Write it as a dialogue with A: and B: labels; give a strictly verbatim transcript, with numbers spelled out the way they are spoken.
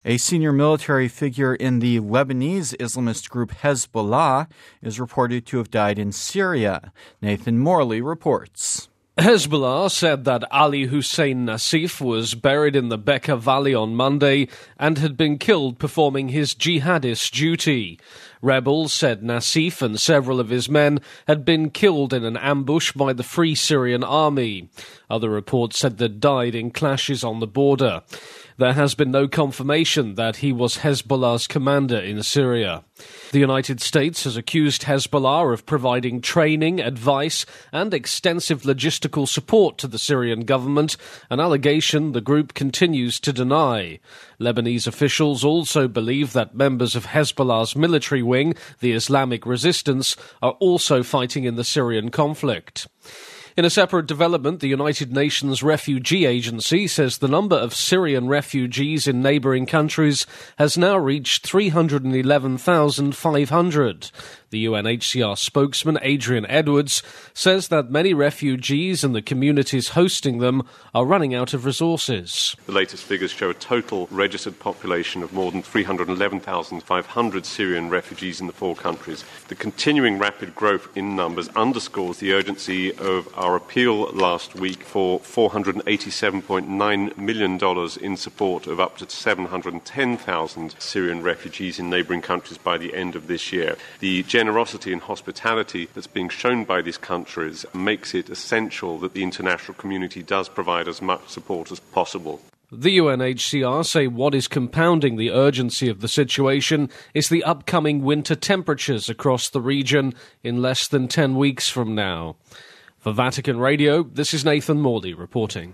A: A senior military figure in the Lebanese Islamist group Hezbollah is reported to have died in Syria. Nathan Morley reports.
B: Hezbollah said that Ali Hussein Nassif was buried in the Bekaa Valley on Monday and had been killed performing his jihadist duty. Rebels said Nassif and several of his men had been killed in an ambush by the Free Syrian Army. Other reports said they died in clashes on the border. There has been no confirmation that he was Hezbollah's commander in Syria. The United States has accused Hezbollah of providing training, advice, and extensive logistical support to the Syrian government, an allegation the group continues to deny. Lebanese officials also believe that members of Hezbollah's military wing, the Islamic Resistance, are also fighting in the Syrian conflict. In a separate development, the United Nations Refugee Agency says the number of Syrian refugees in neighbouring countries has now reached three hundred eleven thousand five hundred. The U N H C R spokesman, Adrian Edwards, says that many refugees and the communities hosting them are running out of resources.
C: The latest figures show a total registered population of more than three hundred eleven thousand five hundred Syrian refugees in the four countries. The continuing rapid growth in numbers underscores the urgency of our appeal last week for four hundred eighty-seven point nine million dollars in support of up to seven hundred ten thousand Syrian refugees in neighbouring countries by the end of this year. The generosity and hospitality that's being shown by these countries makes it essential that the international community does provide as much support as possible.
B: The U N H C R say what is compounding the urgency of the situation is the upcoming winter temperatures across the region in less than ten weeks from now. For Vatican Radio, this is Nathan Morley reporting.